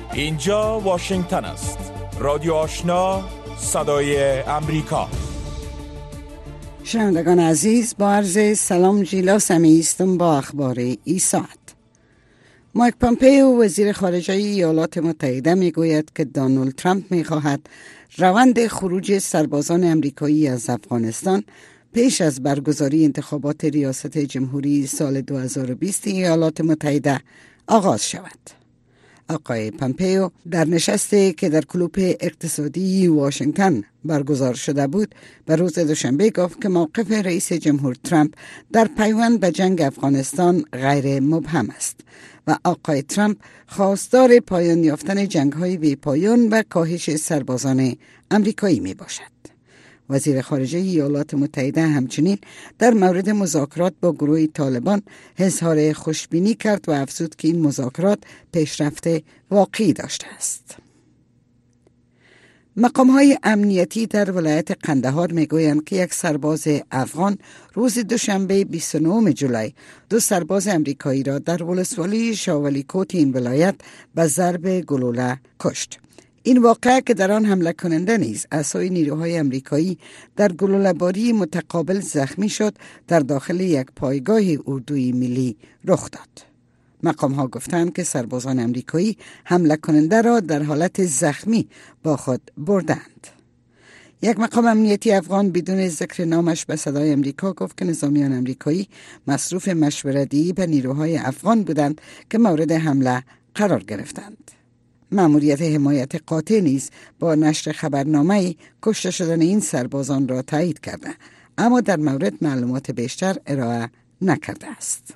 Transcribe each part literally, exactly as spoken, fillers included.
اینجا واشنگتن است. رادیو آشنا، صدای امریکا. شنوندگان عزیز، با عرض سلام جیلاس هستم با اخبار این ساعت. مایک پامپئو وزیر خارجه ایالات متحده میگوید که دونالد ترامپ میخواهد روند خروج سربازان امریکایی از افغانستان پیش از برگزاری انتخابات ریاست جمهوری سال دو هزار و بیست ایالات متحده آغاز شود. آقای پامپئو در نشستی که در کلوپ اقتصادی واشنگتن برگزار شده بود به روز دوشنبه گفت که موقف رئیس جمهور ترامپ در پیوند به جنگ افغانستان غیر مبهم است و آقای ترامپ خواستار پایان یافتن جنگ‌های بی پایان و کاهش سربازان امریکایی می باشد. وزیر خارجه ایالات متحده همچنین در مورد مذاکرات با گروه طالبان اظهار خوشبینی کرد و افزود که این مذاکرات پیشرفت واقعی داشته است. مقام‌های امنیتی در ولایت قندهار میگویند که یک سرباز افغان روز دوشنبه بیست و نهم جولای دو سرباز امریکایی را در ولسوالی شاولیکوت این ولایت به ضرب گلوله کشت. این واقعه که در آن حمله کننده نیز اعضای نیروهای امریکایی در گلوله‌باری متقابل زخمی شد، در داخل یک پایگاه اردوی ملی رخ داد. مقام ها گفتند که سربازان امریکایی حمله کننده را در حالت زخمی با خود بردند. یک مقام امنیتی افغان بدون ذکر نامش به صدای امریکا گفت که نظامیان امریکایی مصروف مشوره‌دهی به نیروهای افغان بودند که مورد حمله قرار گرفتند. مأموریت حمایت قاطع نیز با نشر خبرنامه‌ای کشته شدن این سربازان را تایید کرده، اما در مورد معلومات بیشتر ارائه نکرده است.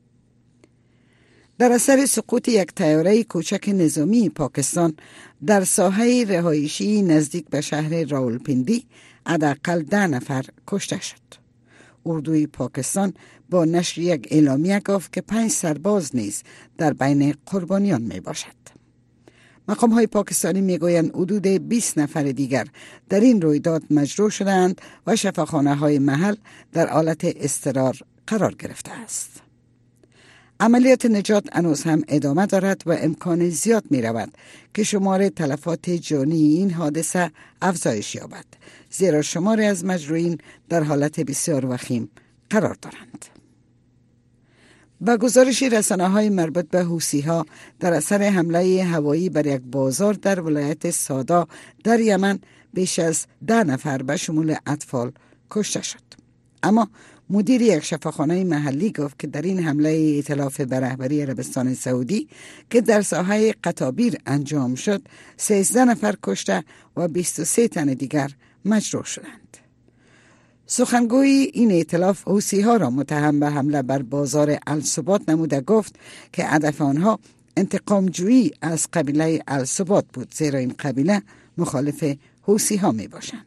در اثر سقوط یک طیاره کوچک نظامی پاکستان در ساحه رهایشی نزدیک به شهر راولپندی حداقل ده نفر کشته شد. اردوی پاکستان با نشر یک اعلامیه گفت که پنج سرباز نیز در بین قربانیان می باشد. مقام های پاکستانی می گویند حدود بیست نفر دیگر در این رویداد مجروح شدند و شفاخانه های محل در حالت اضطرار قرار گرفته است. عملیات نجات هنوز هم ادامه دارد و امکان زیاد می رود که شمار تلفات جانی این حادثه افزایش یابد، زیرا شماری از مجروحین در حالت بسیار وخیم قرار دارند. با گزارش رسانه‌های مربوط به حوثی‌ها در اثر حمله هوایی بر یک بازار در ولایت سادا در یمن بیش از ده نفر به شمول اطفال کشته شد. اما مدیر یک شفاخانه محلی گفت که در این حمله ائتلاف به رهبری عربستان سعودی که در ساحه قطابیر انجام شد سیزده نفر کشته و بیست و سه تن دیگر مجروح شدند. سخنگوی این ائتلاف حوثی‌ها را متهم به حمله بر بازار الثبات نموده گفت که هدف آنها انتقام جویی از قبیله الثبات بود، زیرا این قبیله مخالف حوثی‌ها می باشند.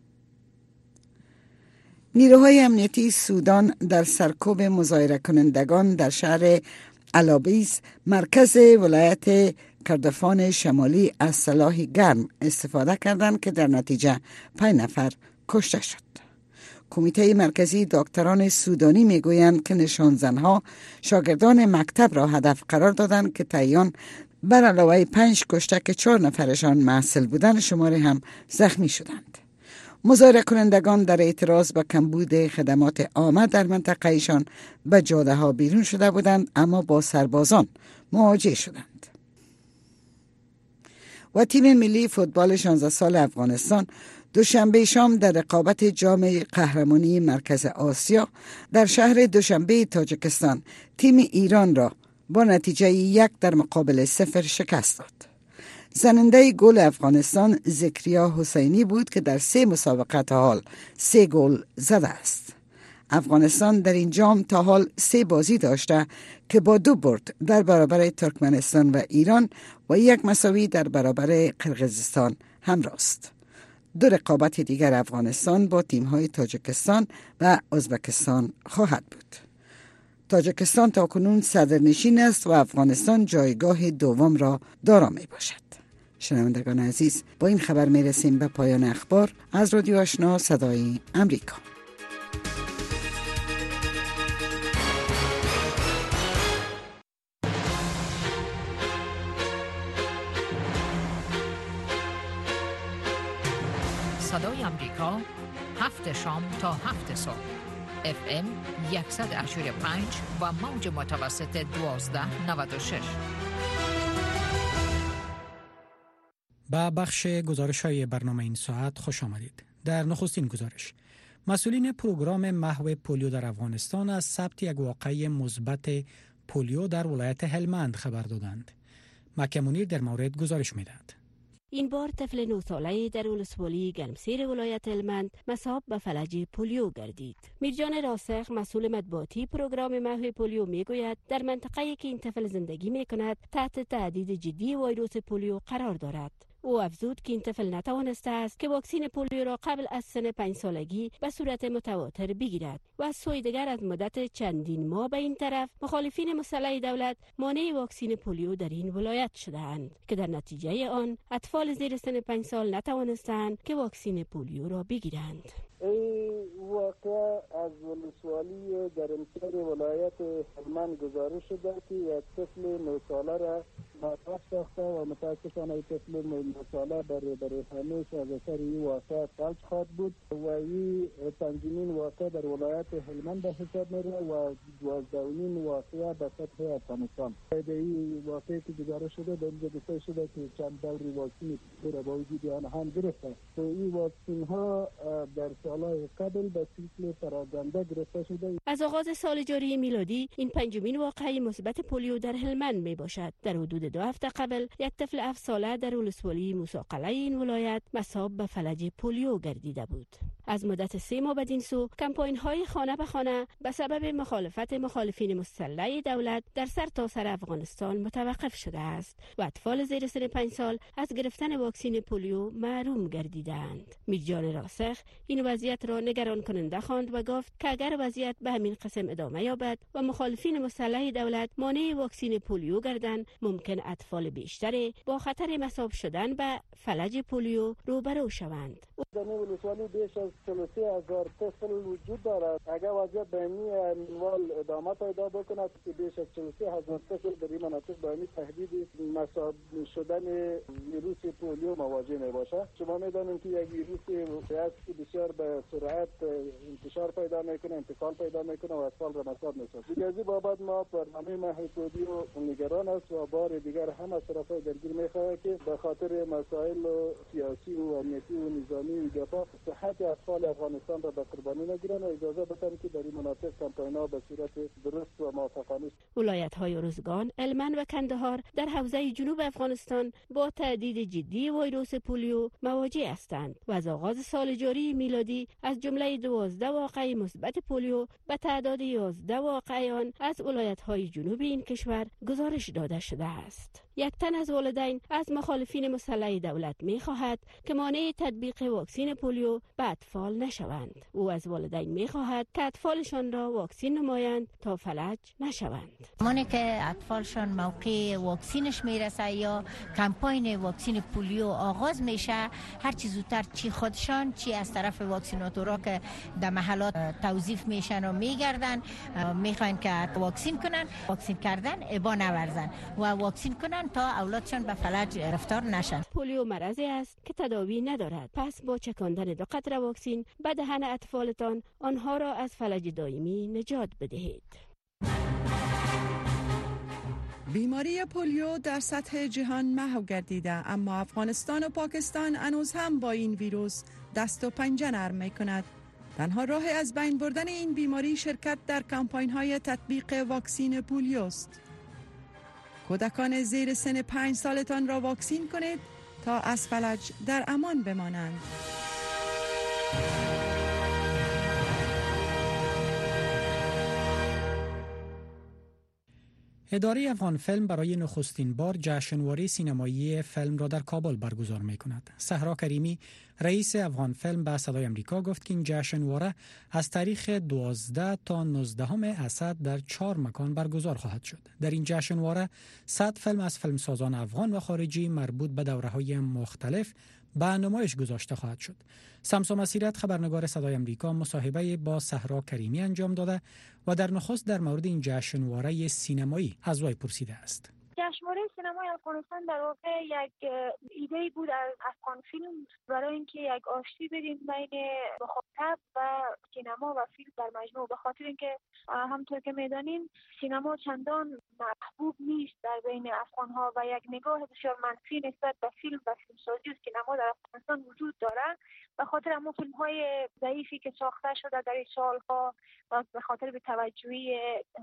نیروهای امنیتی سودان در سرکوب مظاهره کنندگان در شهر الابیز مرکز ولایت کردفان شمالی از سلاح گرم استفاده کردند که در نتیجه پنج نفر کشته شد. کمیته مرکزی دکتران سودانی میگویند که نشانزنها شاگردان مکتب را هدف قرار دادند که تعیین بر علاوه پنج کشته که چهار نفرشان محصل بودند شماری هم زخمی شدند. مظاهره کنندگان در اعتراض به کمبود خدمات عامه در منطقهشان به جاده ها بیرون شده بودند، اما با سربازان مواجه شدند. و تیم ملی فوتبال شانزده سال افغانستان دوشنبه شام در رقابت جام قهرمانی مرکز آسیا در شهر دوشنبه تاجیکستان تیم ایران را با نتیجه یک در مقابل صفر شکست داد. زننده گل افغانستان ذکریا حسینی بود که در سه مسابقه تا حال سه گل زده است. افغانستان در این جام تا حال سه بازی داشته که با دو برد در برابر ترکمنستان و ایران و یک مساوی در برابر قرقیزستان همراه است. دو رقابت دیگر افغانستان با تیم‌های تاجیکستان و ازبکستان خواهد بود. تاجیکستان تاکنون صدرنشین است و افغانستان جایگاه دوم را دارا می باشد. شنوندگان عزیز، با این خبر می رسیم به پایان اخبار از رادیو آشنا صدای امریکا. صدای امریکا، هفت شام تا هفت صبح. اف ام صد و هشت و پنج و موج متوسط دوازده نود و شش. با بخش گزارش های برنامه این ساعت خوش آمدید. در نخستین گزارش، مسئولین پروگرام محو پولیو در افغانستان از ثبت یک واقعه مثبت پولیو در ولایت هلمند خبر دادند. مکه منیر در مورد گزارش می‌دهد. این بار طفل نه ساله در ولسوالی گرمسیر ولایت هلمند مصاب به فلج پولیو گردید. میرجان راسخ مسئول مطبوعاتی پروگرام محو پولیو میگوید در منطقه‌ای که این طفل زندگی میکند تحت تهدید جدی ویروس پولیو قرار دارد. او افزود که این طفل نتوانسته است که واکسن پولیو را قبل از سن پنج سالگی به صورت متواتر بگیرد و از سوی دیگر از مدت چندین ماه به این طرف مخالفین مسلح دولت مانع واکسن پولیو در این ولایت شده‌اند که در نتیجه آن اطفال زیر سن پنج سال نتوانستند که واکسن پولیو را بگیرند. این واقعه از ولسوالی گرمسیر ولایت هلمند گزارش شده که یک طفل نه ساله را مطرح ساخته و متاسفانه این طفل نه ساله برای برای همیشه از اثر این واقعه فلج خواهد بود و این پنجمین واقعه در ولایت هلمند به حساب میره و دوازدهمین واقعه به سطح افغانستان. در این واقعه که گزارش شده در اینجا گفته شده که چند دوری واکسن را با وجود آن هم گرفته و این واکسن ها در سالهای قبل به سیکل پراگنده گرفته شده. از آغاز سال جاری میلادی این پنجمین واقعه مثبت پولیو در هلمند می باشد. در حدود دو هفته قبل یک طفل هفت ساله در ولسوالی موساقله این ولایت مصاب به فلج پولیو گردیده بود. از مدت سه ماه بدین سو کمپاین های خانه به خانه به سبب مخالفت مخالفین مسلح دولت در سرتاسر افغانستان متوقف شده است و اطفال زیر سن پنج سال از گرفتن واکسن پولیو محروم گردیدند. میرجان راسخ این وضعیت را نگران کننده خواند و گفت که اگر وضعیت به همین قسم ادامه یابد و مخالفین مسلح دولت مانع واکسن پولیو گردند، ممکن اطفال بیشتری با خطر مصاب شدن به فلج پولیو روبرو شوند. در ولسوالی بیش از چهل و سه هزار طفل وجود دارد. اگر وضعیت به این منوال ادامه پیدا بکند که بیش از چهل و سه هزار طفل در این مناطق با این تهدید مصاب شدن ویروس پولیو مواجه می باشد. شما میدانیم که یک ویروس است که بسیار به سرعت انتشار پیدا میکنه، انتقال پیدا میکنه و اطفال را مصاب میسازد. دیگر از این بابت ما برنامه محو پولیو نگران است و بار دیگر هم از طرفای درگیر میخواهد که به خاطر مسائل سیاسی و امنیتی و نظامی و دفاع صحت اطفال افغانستان را به قربانی نگیرند و اجازه بدهند که در این مناطق کمپاین‌ها به صورت درست و موفقانه. ولایت‌های ارزگان، هلمند و کندهار در حوزه جنوب افغانستان با تهدید جدی ویروس پولیو مواجه هستند و از آغاز سال جاری میلادی از جمله دوازده واقعه مثبت پولیو به تعداد یازده واقعه آن از ولایت‌های جنوب این کشور گزارش داده شده است. یک تن از والدین از مخالفین مسلح دولت می‌خواهد که مانع تطبیق واکسن پولیو به اطفال نشوند. او از والدین می‌خواهد که اطفالشان را واکسن نمایند تا فلج نشوند. مانع که اطفالشان موقع واکسنش میرسه یا کمپاین واکسن پولیو آغاز میشه، هر چی زودتر چی خودشان چی از طرف واکسیناتورها که در محلات توظیف میشن و میگردن میخواین که واکسن کنن، واکسن کردن ابا نورزن و واکسن کنن تا اولادشان به فلج گرفتار نشن. پولیو مرضی است که تداوی ندارد. پس با چکاندن دو قطره واکسن به دهن اطفالتان آنها را از فلج دائمی نجات بدهید. بیماری پولیو در سطح جهان محو گردیده، اما افغانستان و پاکستان هنوز هم با این ویروس دست و پنجه نرم می‌کند. تنها راه از بین بردن این بیماری شرکت در کمپاین‌های تطبیق واکسن پولیو است. کودکان زیر سن پنج سالتان را واکسین کنید تا از فلج در امان بمانند. اداره افغان فیلم برای نخستین بار جشنواره سینمایی فیلم را در کابل برگزار می کند. صحرا کریمی رئیس افغان فیلم به صدای امریکا گفت که این جشنواره از تاریخ دوازده تا نوزده اسد در چهار مکان برگزار خواهد شد. در این جشنواره صد فیلم از فیلمسازان افغان و خارجی مربوط به دوره‌های مختلف به نمایش گذاشته خواهد شد. سمسا مسیرت خبرنگار صدای امریکا مصاحبه با صحرا کریمی انجام داده و در نخست در مورد این جشنواره سینمایی از وی پرسیده است. جشنواره سینمای افغانستان در واقع یک ایده بود از افغان فیلم برای اینکه یک آشتی بدیم بین مخاطب و سینما و فیلم در مجموع، به خاطر اینکه همونطور که میدانیم سینما چندان محبوب نیست در بین افغان‌ها و یک نگاه بسیار منفی نسبت به فیلم و فیلمسازی و سینما در افغانستان وجود دارد. به خاطر همون فیلم‌های ضعیفی که ساخته شده در این سال‌ها و به خاطر بی‌توجهی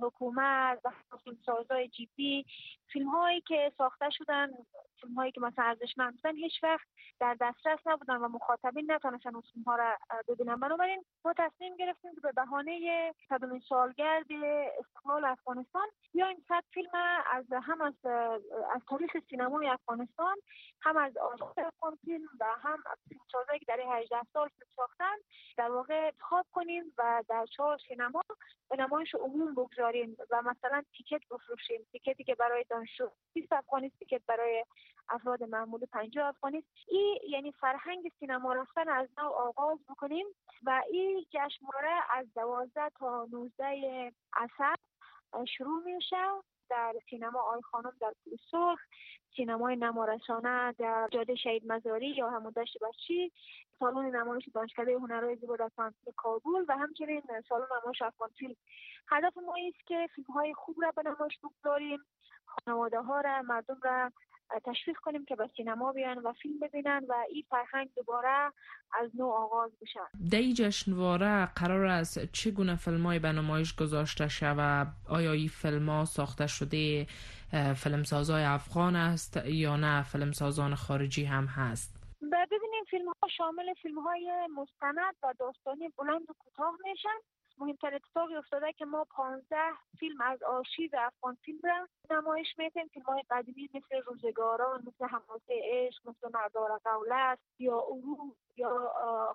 حکومت و فیلمسازهای جدی، فیلم‌هایی که ساخته شدن، فیلم‌هایی که مثلا ارزشمند بودن، هیچ وقت در دسترس نبودن و مخاطبین نتونستن اون فیلم‌ها را ببینن. بنابراین ما تصمیم گرفتیم که به بهانه صدمین سالگرد استقلال افغانستان بیایم صد فیلم از هم از از تاریخ سینمای افغانستان، هم از آثار افغان فیلم و هم از فیلمسازایی که در هجده سال فیلم ساختن در واقع انتخاب کنیم و در چهار سینما به نمایش عموم بگذاریم و مثلا تیکت بفروشیم. تیکتی که برای دانشجو بیست افغانی، تیکت برای افراد معمولی پنجاه افغانی. این یعنی فرهنگ سینما رفتن از نو آغاز بکنیم و این جشنواره از دوازده تا نوزده اسفند شروع میشه در سینما آی خانم در پل سرخ، سینمای نمارسانه در جاده شهید مزاری یا همون دشت بچی، سالن نمایش دانشکده هنرهای زیبا در پانتون کابل و همچنین سالن نمایش افغان فیلم. هدف ما است که فیلم‌های خوب را به نمایش بگذاریم، خانواده‌ها را، مردم را تشویق کنیم که به سینما بیان و فیلم ببینن و این فرهنگ دوباره از نو آغاز بشه. در این جشنواره قرار است چگونه فیلم‌های به نمایش گذاشته شود؟ آیا این فیلم‌ها ساخته شده فیلمسازای افغان است یا نه فیلمسازان خارجی هم هست؟ ببینیم فیلم‌ها شامل فیلم‌های مستند و داستانی بلند و کوتاه میشن. مهمتر اتفاقی افتاده که ما پانزده فیلم از آرشیو افغان فیلم را نمایش میدیم. فیلم‌های قدیمی مثل روزگاران، مثل حماسه عشق، مثل مردار قولست یا عروج یا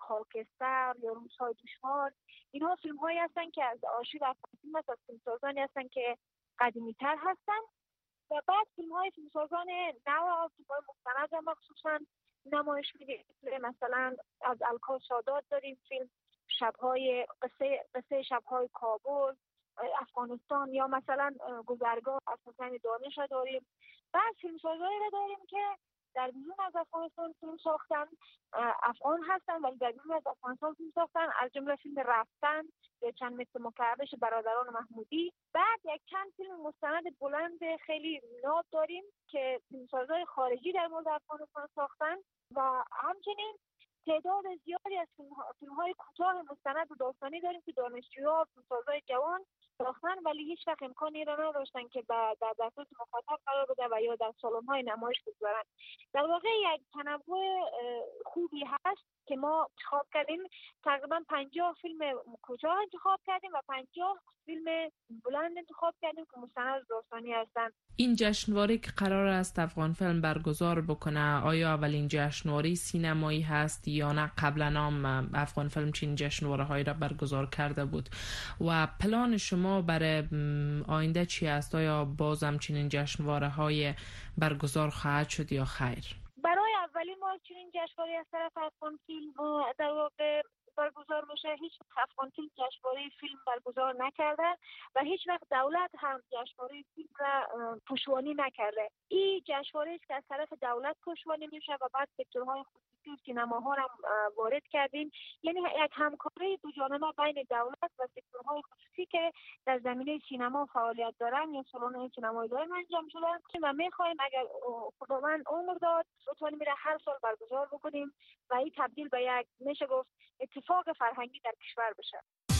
خاکستر یا روزهای دشوار، اینها فیلم‌هایی هستند که از آرشیو افغان فیلم است، از فیلمسازانی هستند که قدیمی‌تر هستند. و بعد فیلم‌های فیلمسازان نو و فیلم‌های مستند مخصوصاً نمایش میدیم. مثلا از الکا سادات داریم فیلم شب‌های قصه قصه شب‌های کابل افغانستان، یا مثلا گذرگاه از حسین دانش را داریم. بعد فیلمسازایی را داریم که در بیرون از افغانستان فیلم ساختن، افغان هستن ولی در بیرون از افغانستان فیلم ساختن، از جمله فیلم رفتن یا چند متر مکعبش برادران محمودی. بعد یک چند فیلم مستند بلند خیلی ناب داریم که فیلمسازای خارجی در مورد افغانستان ساختن و همچنین تعداد زیادی از فیلم‌های کوتاه مستند و داستانی داریم که دانشجوها، فیلمسازای جوان ساختن ولی هیچ وقت امکانی را نداشتن که در دسترس مخاطب قرار بده و یا در سالن‌های نمایش بگذارن. در واقع یک تنوع خوبی هست که ما انتخاب کردیم. تقریبا پنجاه فیلم کوتاه انتخاب کردیم و پنجاه فیلم بلند انتخاب کردیم که مستند و داستانی هستن. این جشنواره که قرار است افغان فیلم برگزار بکنه، آیا اولین جشنواره سینمایی هست یا نه قبلا هم افغان فیلم چین جشنواره هایی را برگزار کرده بود و پلان شما برای آینده چی است؟ آیا باز هم چنین جشنواره های برگزار خواهد شد یا خیر؟ برای اولین بار چنین جشنواره از طرف افغان فیلم در واقع برگزار میشه. هیچ افغان فیلم جشنواره فیلم برگزار نکرده و هیچ وقت دولت هم جشنواره فیلم را پشتوانی نکرده. این جشنواره است که از طرف دولت پشتوانی میشه و بعد سکتورهای خصوصی و سینماها را وارد کردیم. یعنی یک همکاری دوجانبه بین دولت و سکتورهای خصوصی که در زمینه سینما فعالیت دارن یا سالن‌های سینمایی دارن انجام شده و می‌خوایم اگر خداوند عمر داد بتونیم میره هر سال برگزار بکنیم و این تبدیل به یک میشه گفت اتفاق فرهنگی در کشور بشه.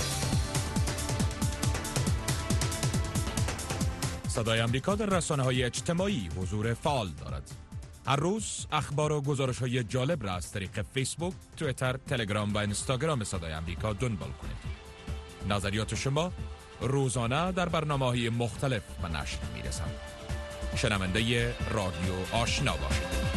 صدای امریکا در رسانه‌های اجتماعی حضور فعال دارد. هر روز اخبار و گزارش‌های جالب را از طریق فیسبوک، توییتر، تلگرام و اینستاگرام صدای امریکا دنبال کنید. نظریات شما روزانه در برنامه‌های مختلف به نشر می‌رسند. شنونده رادیو آشنا باشید.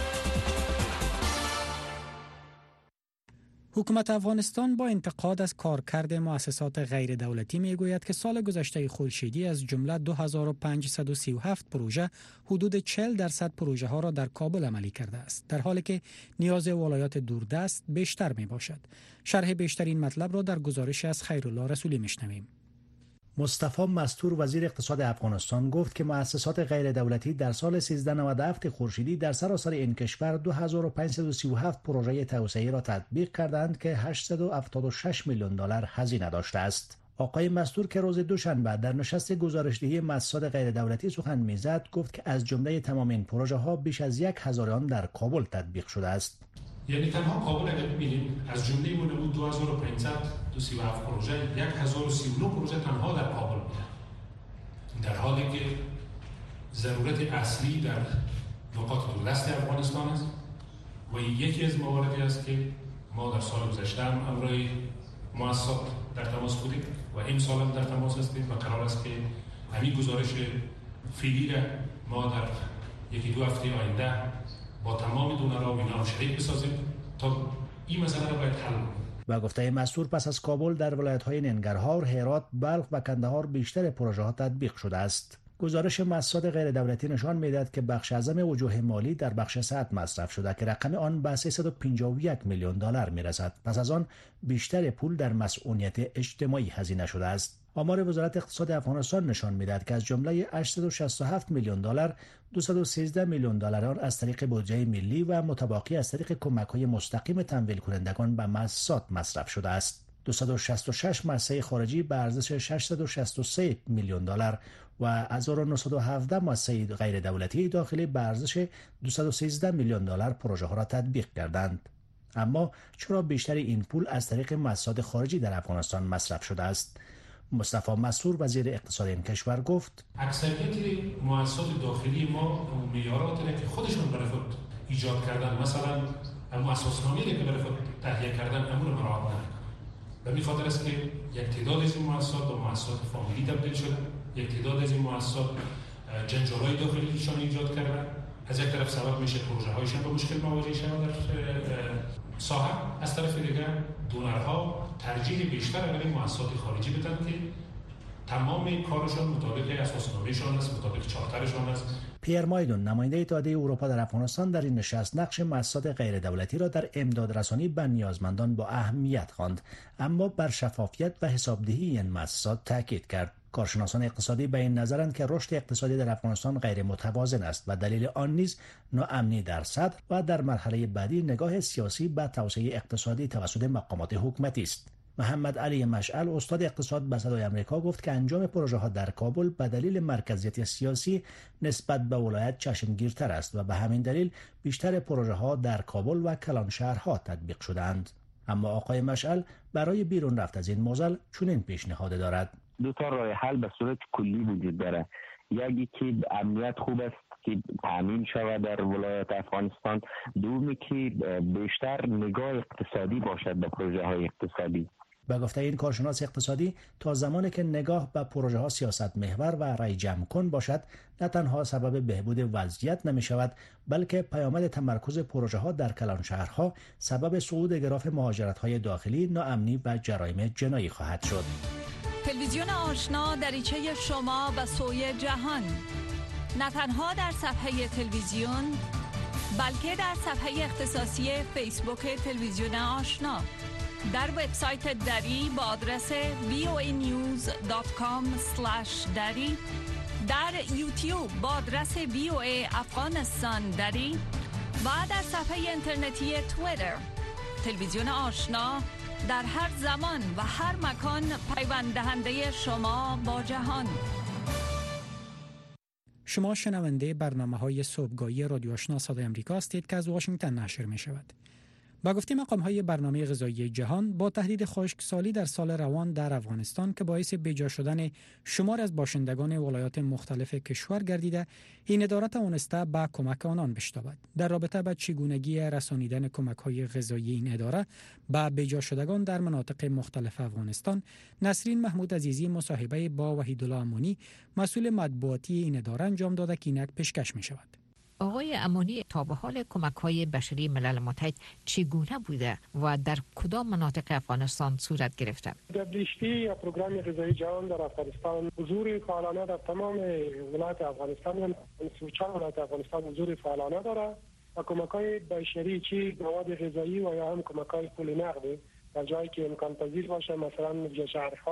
حکومت افغانستان با انتقاد از کارکرد مؤسسات غیر دولتی می گوید که سال گذشته خورشیدی از جمله دو هزار و پانصد و سی و هفت پروژه حدود چهل درصد پروژه ها را در کابل عملی کرده است، در حالی که نیاز ولایات دوردست بیشتر می باشد. شرح بیشتر این مطلب را در گزارش از خیرالله رسولی می شنویم. مصطفی مستور وزیر اقتصاد افغانستان گفت که مؤسسات غیر دولتی در سال سیزده نود و هفت خورشیدی در سراسر این کشور دو هزار و پانصد و سی و هفت پروژه توسعه‌ای را تطبیق کردند که هشتصد و هفتاد و شش میلیون دلار هزینه داشته است. آقای مستور که روز دوشنبه در نشست گزارشدهی مؤسسات غیر دولتی سخن میزد گفت که از جمله تمام این پروژه ها بیش از یک هزار آن در کابل تطبیق شده است. یعنی تنها کابل اگر ببینیم از جمله اون بود دو هزار و پانصد و سی و هفت پروژه یک هزار و سی و نه پروژه تنها در کابل بوده، در حالی که ضرورت اصلی در نقاط دوردست افغانستان است و یکی از مواردی است که ما در سال گذشته هم همراه مؤسسات در تماس بودیم و این سال هم در تماس هستیم و قرار است که همین گزارش فعلی را ما در یکی دو هفته آینده با تمام دونرها و اینا شریک بسازیم تا این مسئله را باید حل کنیم. و گفته مستور پس از کابل در ولایت‌های ننگرهار، هرات، بلخ و کندهار بیشتر پروژه ها تطبیق شده است. گزارش مؤسسات غیر دولتی نشان می‌دهد که بخش اعظم وجوه مالی در بخش صحت مصرف شده که رقم آن به سیصد و پنجاه و یک میلیون دلار میرسد. پس از آن بیشتر پول در مسئولیت اجتماعی هزینه شده است. آمار وزارت اقتصاد افغانستان نشان می‌دهد که از جمله هشتصد و شصت و هفت میلیون دلار دویست و سیزده میلیون دلار آن از طریق بودجه ملی و متبقی از طریق کمک‌های مستقیم تمویل کنندگان به مؤسسات مصرف شده است. دویست و شصت و شش مؤسسه خارجی به ارزش ششصد و شصت و سه میلیون دلار و هزار و نهصد و هفده مؤسسه غیر دولتی داخلی به ارزش دویست و سیزده میلیون دلار پروژه ها را تطبیق کردند. اما چرا بیشتر این پول از طریق مؤسسات خارجی در افغانستان مصرف شده است؟ مصطفی مستور وزیر اقتصاد این کشور گفت اکثریت مؤسسات داخلی ما معیارات که خودشون برای خود ایجاد کردن، مثلا اساسنامه‌ای که برای خود تهیه کردن امور مراعات نمی‌کنند. و به خاطر است که یک تعداد از این مؤسسات به مؤسسات فامیلی تبدیل شده، یک تعداد از این مؤسسات جنجال‌های داخلیشان ایجاد کردن. از یک طرف سبب میشه پروژه‌هایشان به مشکل مواجه شوند در ساحه، از طرف دیگر دونرها ترجیح بیشتر برای مؤسسات خارجی بدن که تمام کارشان مطابق اساسنامه‌شان است، مطابق چارترشان است. پیر مایدون نماینده اتحادیه اروپا در افغانستان در این نشست نقش مؤسسات غیر دولتی را در امداد رسانی به نیازمندان با اهمیت خواند، اما بر شفافیت و حسابدهی این مؤسسات تاکید کرد. کارشناسان اقتصادی به این نظرند که رشد اقتصادی در افغانستان غیر متوازن است و دلیل آن نیز ناامنی در صدر و در مرحله بعدی نگاه سیاسی به توسعه اقتصادی توسط مقامات حکومتی است. محمد علی مشعل استاد اقتصاد به صدای آمریکا گفت که انجام پروژه ها در کابل به دلیل مرکزیت سیاسی نسبت به ولایت چشمگیرتر است و به همین دلیل بیشتر پروژه ها در کابل و کلان شهرها تطبیق شدند. اما آقای مشعل برای بیرون رفت از این موزل چنین پیشنهاد دارد: دو تا راه حل به صورت کلی وجود داره. یکی که امنیت خوب است که تامین شود در ولایت افغانستان، دومی که بیشتر نگاه اقتصادی باشد به پروژه های اقتصادی. به گفته این کارشناس اقتصادی تا زمانی که نگاه به پروژه ها سیاست محور و رای جمع کن باشد، نه تنها سبب بهبود وضعیت نمی شود، بلکه پیامد تمرکز پروژه ها در کلان شهرها سبب صعود گراف مهاجرت های داخلی، ناامنی و جرایم جنایی خواهد شد. تلویزیون آشنا دریچه شما به سوی جهان، نه تنها در صفحه تلویزیون بلکه در صفحه اختصاصی فیسبوک تلویزیون آشنا، در وبسایت دری با آدرس وی او ای نیوز دات کام اسلش دری، در یوتیوب با آدرس وی او ای افغانستان دری و در صفحه اینترنتی توییتر. تلویزیون آشنا در هر زمان و هر مکان پیوند دهنده شما با جهان. شما شنونده برنامه‌های صبحگاهی رادیو آشنا صدای آمریکا هستید که از واشنگتن نشر می‌شود. با گفته مقام‌های برنامه غذایی جهان، با تهدید خشکسالی در سال روان در افغانستان که باعث بیجا شدن شمار از باشندگان ولایات مختلف کشور گردیده، این اداره توانسته به کمک آنان بشتابد. در رابطه با چگونگی رسانیدن کمک‌های غذایی این اداره به بیجا شدگان در مناطق مختلف افغانستان، نسرین محمود عزیزی مصاحبه با وحیدالله امانی مسئول مطبوعاتی این اداره انجام داده که اینک پیشکش می‌شود. آقای امانی، تا به حال کمک‌های بشری ملل متحد چگونه بوده و در کدام مناطق افغانستان صورت گرفته؟ دبلیو اچ پی یا پروگرام غذایی جهان در افغانستان حضور فعالانه در تمام ولایات افغانستان و چهار ولایت افغانستان حضور فعالانه داره و کمک‌های بشری چی مواد غذایی و یا هم کمک‌های پول نقدی در جایی که امکان پذیر باشه، مثلا در شهرها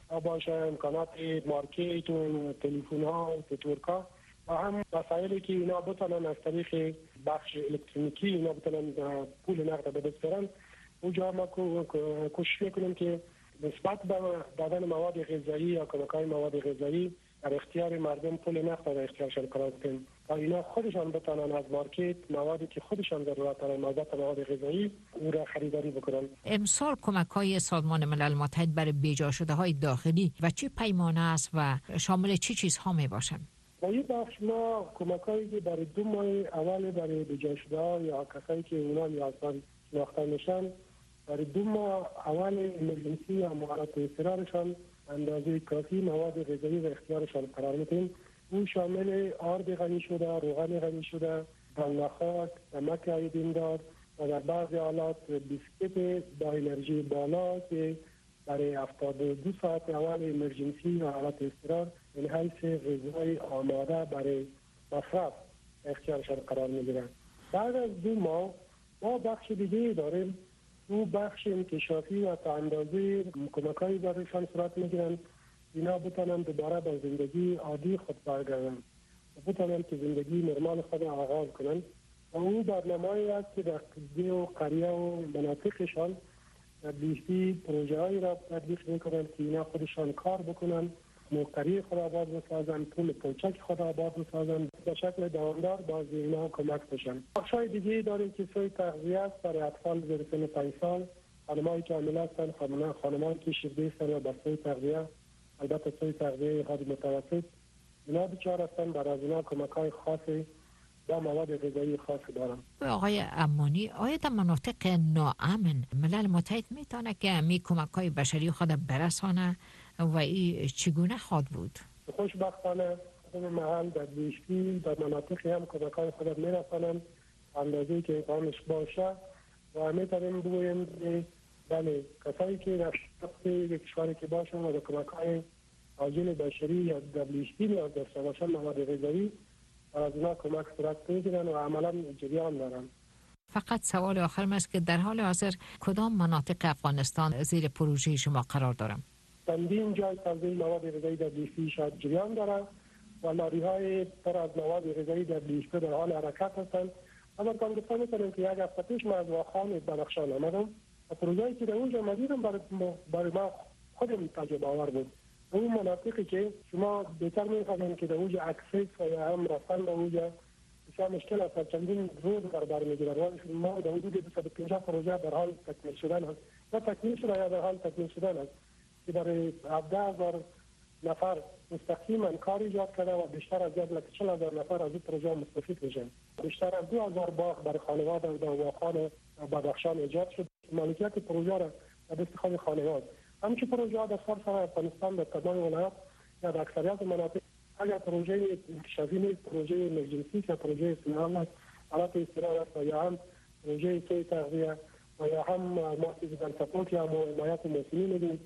باشه، امکانات مارکت و تلفن ها و نتورک و هم وسایلی که اینا بتونن از طریق بخش الکترونیکی اینا بتونن پول نقد به دست بیارن. اونجا ما کوشش میکنیم که نسبت به دادن مواد غذایی یا کمک‌های مواد غذایی در اختیار مردم پول نقد در اختیارشان قرار بدیم تا اینا خودشان بتونن از مارکت موادی که خودشان ضرورت دارن مواد مواد غذایی او را خریداری بکنن. امسال کمک‌های سازمان ملل متحد برای بیجا شده‌های داخلی و چه پیمانه است و شامل چه چیزها میباشند؟ با این بخش ما کمک‌هایی که برای دو ماه اول برای بیجا شده‌ها یا کسایی که اونا نیازمند شناخته میشن برای دو ماه اول امرجنسی یا مهارت اضطرارشان اندازه کافی مواد غذایی و اختیارشان قرار میدیم. او شامل آرد غنی شده، روغن غنی شده، دانه‌خاک، نمک آیودیندار و در بعضی حالات بیسکیت با انرژی بالا که برای هفتاد و دو ساعت اول امرجنسی و حالت اضطرار این حیث غذای آماده برای مصرف اختیارشان قرار میگیرند. بعد از دو ماه ما بخش دیگه داریم، او بخش انکشافی و تا اندازه کمک‌های برایشان صورت میگیرند اینا بتونن دوباره به زندگی عادی خود برگردن و بتونن که زندگی نرمال خود آغاز کنن و او برنامه‌ای است که در قضیه و قریه و مناطقشان در بیشتی پروژه‌هایی را تطبیق میکنن که اینا خودشان کار بکنن، موقعی خود آباد بسازن، پول پوچک خود آباد بسازن، به شکل دوامدار باز اینا کمک بشن. بخشای دیگه داریم که سوی تغذیه است برای اطفال زیر سن پنج سال، خانم‌هایی که حامله هستند، خانم‌هایی که شیرده هستند و بر سوی تغذیه، البته سوی تغذیه حد متوسط، اینا بیچاره هستند، برای از اینا کمک‌های خاصی با مواد غذایی خاصی دارن. آقای امانی، آیا در مناطق ناامن ملل متحد میتونه که می کمک‌های بشری خود برسانه و این چگونه خواهد بود؟ خوشبختانه در محل در بیشتی در مناطقی هم کمک‌های خود میرسانند اندازه‌ای که امکانش باشه و میتونیم بگوییم که بله کسایی که در یک کشوری که باشن و در کمک‌های عاجل بشری یا در بیشتی نیاز داشته باشن مواد غذایی از اینا کمک صورت میگیرن و عملا جریان دارن. فقط سوال آخرم است که در حال حاضر کدام مناطق افغانستان زیر پروژه شما قرار دارن؟ چندین جای توزیع مواد غذایی در بیشتی شاید جریان دارن و لاری‌های پر از مواد غذایی در بیشتی در حال حرکت هستند. اما کام گفته می‌کنم که یک هفته پیش من از واخان بدخشان آمدم و پروژه‌ای که در اونجا مدیرم برای ما خودم تجربه آور بود. اون مناطقی که شما بهتر می‌فهمید که در اونجا اکسس و یا هم رفتن به اونجا بسیار مشکل است، چندین روز بر می‌گیرد. ما در حدود دویست و پنجاه پروژه در حال تکمیل شدن است یا تکمیل شده یا در حال تکمیل شدن است که برای هفده هزار نفر مستقیما کار ایجاد کرده و بیشتر از یک لک چهل هزار نفر از این پروژه مستفید میشن. بیشتر از دو هزار باغ برای خانواده در واخان بدخشان ایجاد شد. مالکیت پروژه را در دست خود خانواده. همچنین پروژه در سراسر افغانستان در تمام ولایات یا در اکثریت مناطق اگر پروژه انکشافی نیست، پروژه امرجنسی یا پروژه صنعت حالت اضطرار است یا هم پروژه سوی تغذیه و یا هم ماسیزیدن سپورت یا حمایت موسمی میدیم.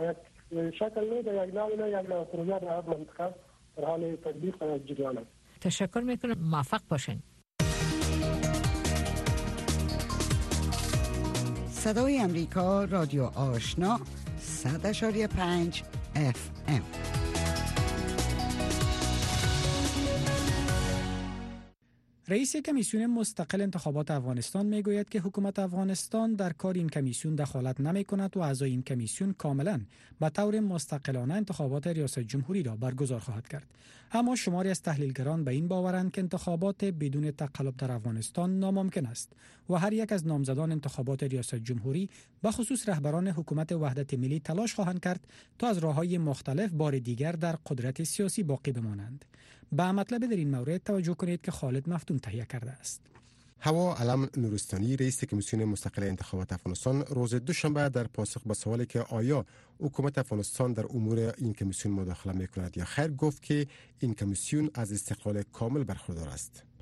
شکل نه در یک نوع نه یک نوع پروژه در هر منطقه در حال تطبیق و جریان است. تشکر میکنم، موفق باشین. صدای امریکا، رادیو آشنا، صد اشاری پنج اف ام. رئیس کمیسیون مستقل انتخابات افغانستان میگوید که حکومت افغانستان در کار این کمیسیون دخالت نمی کند و اعضای این کمیسیون کاملا به طور مستقلانه انتخابات ریاست جمهوری را برگزار خواهد کرد. اما شماری از تحلیلگران به این باورند که انتخابات بدون تقلب در افغانستان ناممکن است و هر یک از نامزدان انتخابات ریاست جمهوری به خصوص رهبران حکومت وحدت ملی تلاش خواهند کرد تا از راه‌های مختلف بار دیگر در قدرت سیاسی باقی بمانند. به مطلب در این مورد توجه کنید که خالد مفتون تهیه کرده است. هوا علم نورستانی رئیس کمیسیون مستقل انتخابات افغانستان روز دوشنبه در پاسخ به سوالی که آیا حکومت افغانستان در امور این کمیسیون مداخله میکند یا خیر گفت که این کمیسیون از استقلال کامل برخوردار است.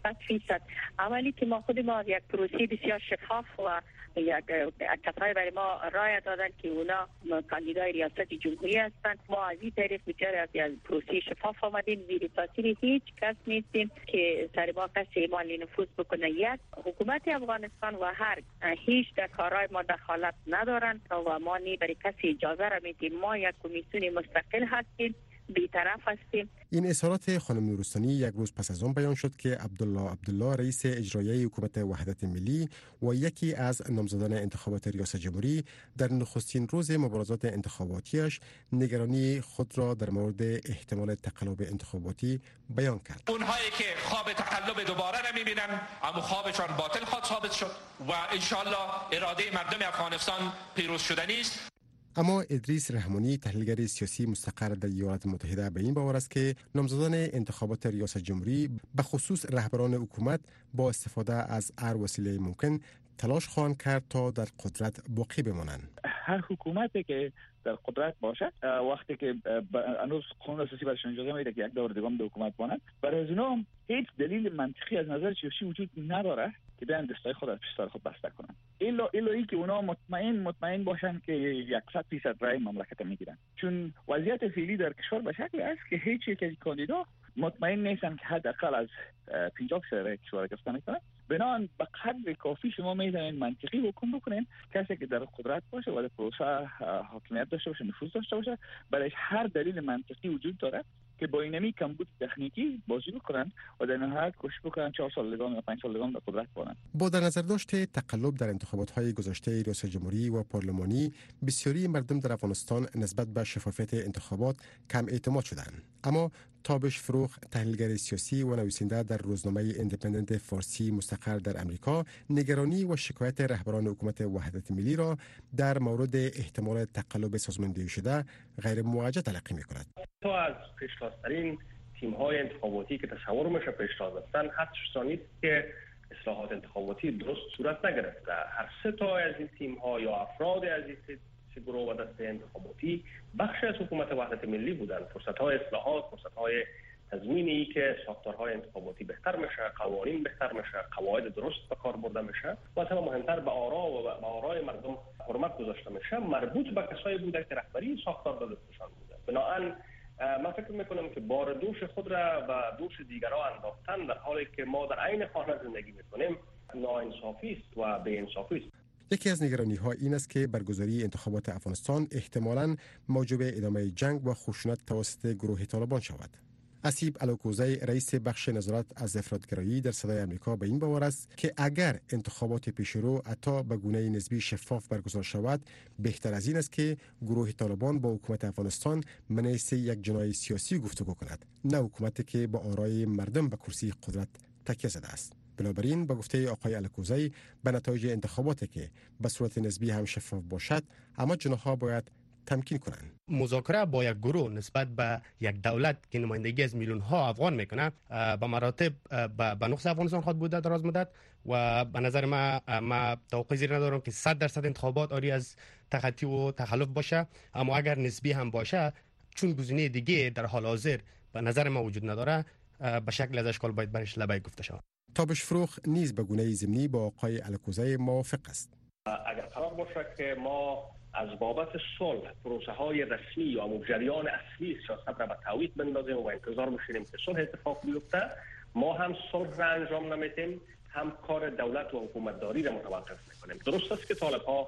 صد فیصد. اولی که ما خود ما یک پروسه بسیار شفاف و یک کسایی برای ما رای دادن که اونا کاندیدای ریاست جمهوری هستند. ما از این طریق بسیار از پروسه شفاف آمدیم، زیر تاثیر هیچ کس نیستیم که سر ما کسی اعمال نفوذ بکنه. یک حکومت افغانستان و هر هیچ در کارهای ما دخالت ندارند و ما نی برای کسی اجازه را میدیم. ما یک کمیسیون مستقل هستیم، بی‌طرف هستیم. این اظهارات خانم نورستانی یک روز پس از آن بیان شد که عبدالله عبدالله رئیس اجرایی حکومت وحدت ملی و یکی از نامزدان انتخابات ریاست جمهوری در نخستین روز مبارزات انتخاباتیش نگرانی خود را در مورد احتمال تقلب انتخاباتی بیان کرد. اونهایی که خواب تقلب دوباره نمیبینن، اما خوابشان باطل خواهد ثابت شد و انشالله اراده مردم افغانستان پیروز شدنی است. اما ادریس رحمانی تحلیلگر سیاسی مستقر در ایالات متحده به این باور است که نامزدان انتخابات ریاست جمهوری به خصوص رهبران حکومت با استفاده از هر وسیله ممکن تلاش خواهند کرد تا در قدرت باقی بمانند. هر حکومتی که در قدرت باشد وقتی که هنوز قانون اساسی برشان اجازه میده که یک دور دیگه به حکومت بانند، برای از اینا هیچ دلیل منطقی از نظر سیاسی وجود نداره که بیان دستای خود از پشت خود بسته کنند. ایلا ایلایی که اونا مطمئن مطمئن باشن که صد درصد رای مملکت میگیرن، چون وضعیت فعلی در کشور به شکلی است که هیچ یک از کاندیدا مطمئن نیستن که حداقل از پنجاه درصد رای کشور گرفته میکنن. بنابراین به قدر کافی شما میتونید منطقی حکم بکنین کسی که در قدرت باشه و در پروسه حاکمیت داشته باشه، نفوذ داشته باشه، برای هر دلیل منطقی وجود داره که با اینمی کمبود تکنیکی بازی بکنن و در نهایت کوشش بکنن چهار سال لگان یا پنج سال لگان در قدرت باشن. با در نظر داشته تقلب در انتخابات‌های گذشته ریاست جمهوری و پارلمانی، بسیاری مردم در افغانستان نسبت به شفافیت انتخابات کم اعتماد شدند. اما تابش فروخ تحلیلگر سیاسی و نویسنده در روزنامه ایندیپندنت فارسی مستقر در امریکا نگرانی و شکایت رهبران حکومت وحدت ملی را در مورد احتمال تقلب سازماندهی شده غیر موجه تلقی می‌کند. تو از پیشتازترین تیم‌های انتخاباتی که تصور میشه پیشتاز هستند، حدش نیست که اصلاحات انتخاباتی درست صورت نگرفته. هر سه تا از این تیم‌ها یا افراد از این سه گروه و دسته انتخاباتی بخش از حکومت وحدت ملی بودند. فرصت‌های اصلاحات، فرصت‌های تضمینی که ساختارهای انتخاباتی بهتر میشه، قوانین بهتر میشه، قواعد درست به کار برده میشه و از همه مهمتر به آرا و به آرای مردم حرمت گذاشته میشه، مربوط به کسایی بوده که رهبری ساختار به دستشان بوده. بنابراین من فکر میکنم که بار دوش خود را و دوش دیگران انداختن در حالی که ما در عین خانه زندگی میکنیم ناانصافی است و بی‌انصافی است. یکی از نگرانی‌ها این است که برگزاری انتخابات افغانستان احتمالاً موجب ادامه جنگ و خشونت توسط گروه طالبان شود. اسیب الوکوزی رئیس بخش نظارت از افرادگرایی در صدای آمریکا به این باور است که اگر انتخابات پیشرو حتی به گونه نسبی شفاف برگزار شود، بهتر از این است که گروه طالبان با حکومت افغانستان منیس یک جنای سیاسی گفتگو کند، نه حکومتی که با آرای مردم به کرسی قدرت تکیه زده است. بنابراین با گفته آقای الکوزی به نتایج انتخاباتی که به صورت نسبی هم شفاف باشد، اما جناح‌ها باید تمکین کنند. مذاکره با یک گروه نسبت به یک دولت که نمایندگی از میلیون ها افغان میکنه به مراتب به نقص افغانستان خواهد بوده دراز مدت و به نظر ما ما توقع زیر ندارم که صد درصد انتخابات آری از تخطی و تخلف باشه، اما اگر نسبی هم باشه چون گزینه دیگه در حال حاضر به نظر ما وجود نداره، به شکل از اشکال باید برش لبه گفته شود. تابش فروخ نیز به گونه ضمنی با آقای الکوزی موافق است. اگر قرار باشه که ما از بابت صلح پروسه های رسمی و جریان اصلی سیاست را به تعویق بندازیم و انتظار بشینیم که صلح اتفاق بیفته، ما هم صلح را انجام نمیدیم، هم کار دولت و حکومتداری را متوقف میکنیم. درست است که طالب‌ها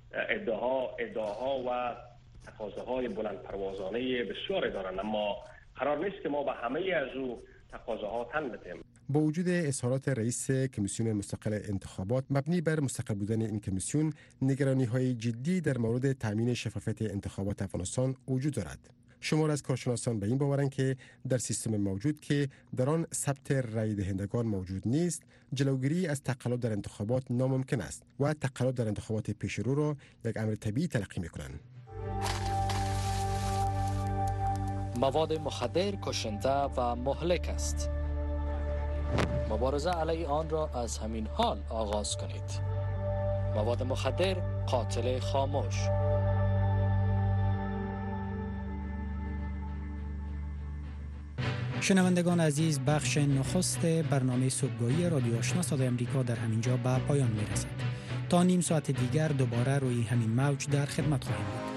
ادعاها ادعاها و تقاضاهای بلند پروازانه بسیاری دارند، اما قرار نیست که ما به همه از او تقاضاها تن بدیم. با وجود اظهارات رئیس کمیسیون مستقل انتخابات مبنی بر مستقل بودن این کمیسیون، نگرانی‌های جدی در مورد تامین شفافیت انتخابات افغانستان وجود دارد. شمار از کارشناسان به این باورند که در سیستم موجود که در آن ثبت رای دهندگان موجود نیست، جلوگیری از تقلب در انتخابات ناممکن است و تقلب در انتخابات پیشرو را یک امر طبیعی تلقی می‌کنند. مواد مخدر کشنده و مهلک است. مبارزه علیه آن را از همین حال آغاز کنید. مواد مخدر قاتل خاموش. شنوندگان عزیز، بخش نخست برنامه صبحگاهی رادیو آشنا صدای امریکا در همینجا به پایان میرسد. تا نیم ساعت دیگر دوباره روی همین موج در خدمت خواهیم بود.